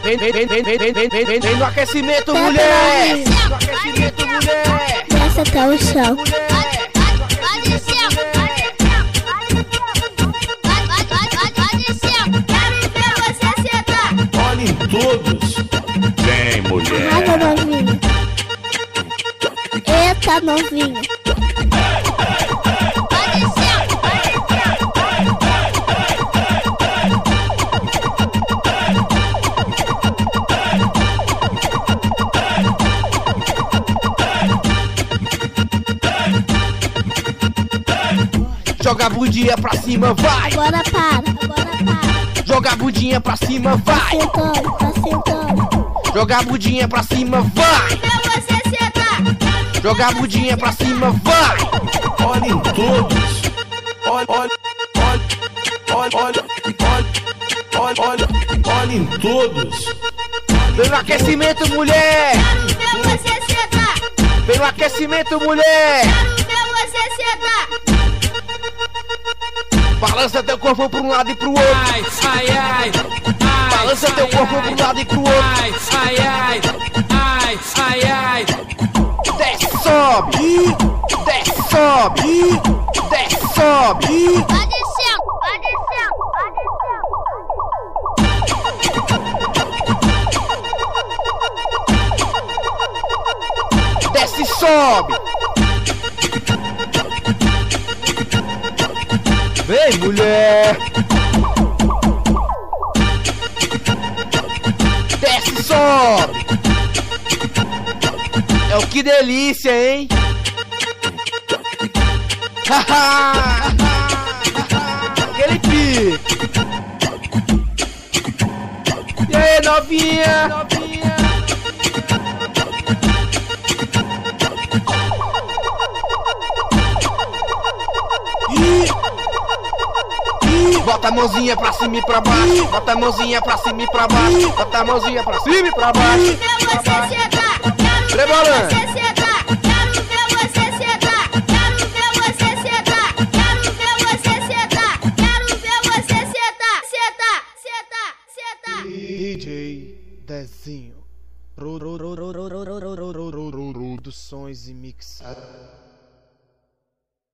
Vem no aquecimento, mulher. No aquecimento, mulher. Desce até o chão. Olhem todos. Vem, mulher. Água novinha. Eita, novinha. Joga a bundinha pra cima, vai. Agora para. Joga a bundinha pra cima, vai. Tá sentando. Joga a bundinha pra cima, vai. Joga a bundinha pra cima, vai. Olhem todos. Olhem todos. Vem no aquecimento, mulher. Vem no aquecimento, mulher. Balança teu corpo pra um lado e pro outro. Balança teu corpo pra um lado e pro outro. Desce, sobe. Desce, sobe. Desce, sobe. Desce, sobe. Vem, mulher. Desce, sobe. É o que delícia, hein? Aquele pique. E aí, novinha? Bota a mãozinha pra cima e pra baixo. Bota a mãozinha pra cima e pra baixo. Bota a mãozinha pra cima e pra baixo. Rebolando. DJ Dezinho. Produções e mixagens.